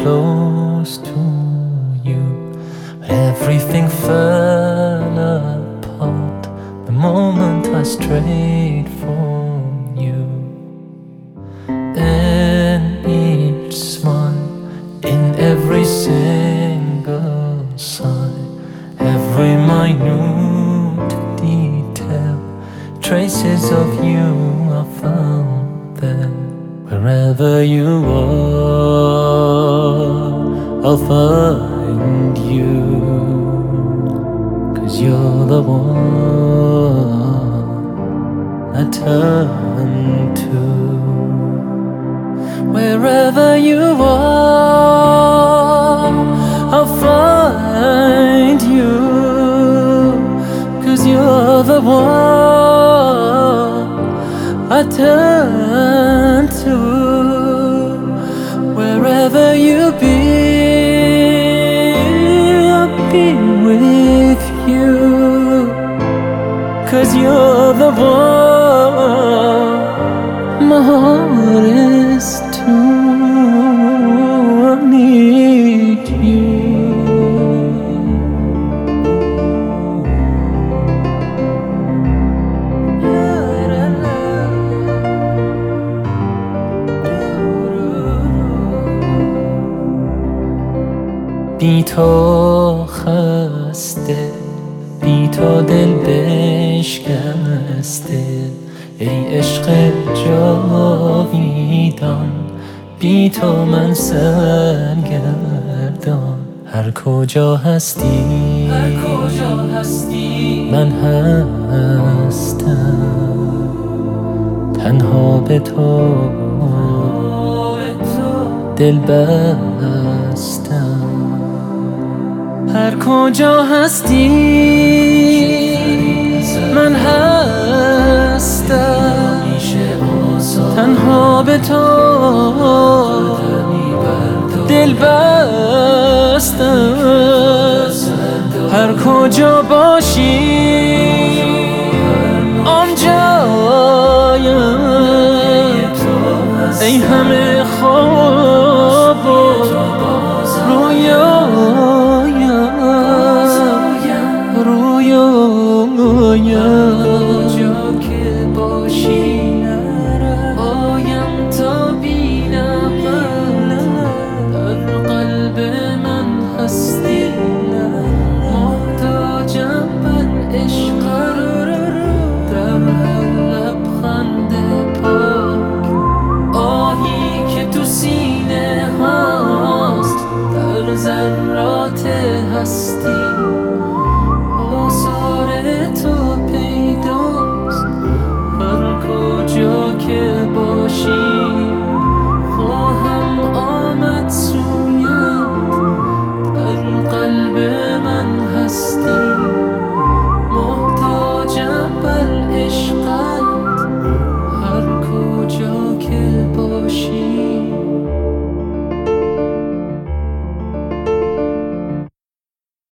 close to you. Everything fell apart the moment I strayed from you. In each smile, in every single sigh, every minute detail, traces of you are found there. Wherever you are, I'll find you, 'cause you're the one I turn to. Wherever you are, I'll find you, 'cause you're the one I turn to. Wherever you be, I'll be with you, 'cause you're the one my heart is to. I need you. بی تو خسته، بی تو دل بشکسته، ای عشق جاویدان، بی تو من سرگردان. هر کجا هستی من هستم، تنها به تو دل بستم. هر کجا هستی من هستم، تنها به تو دل بستم. هر کجا باشی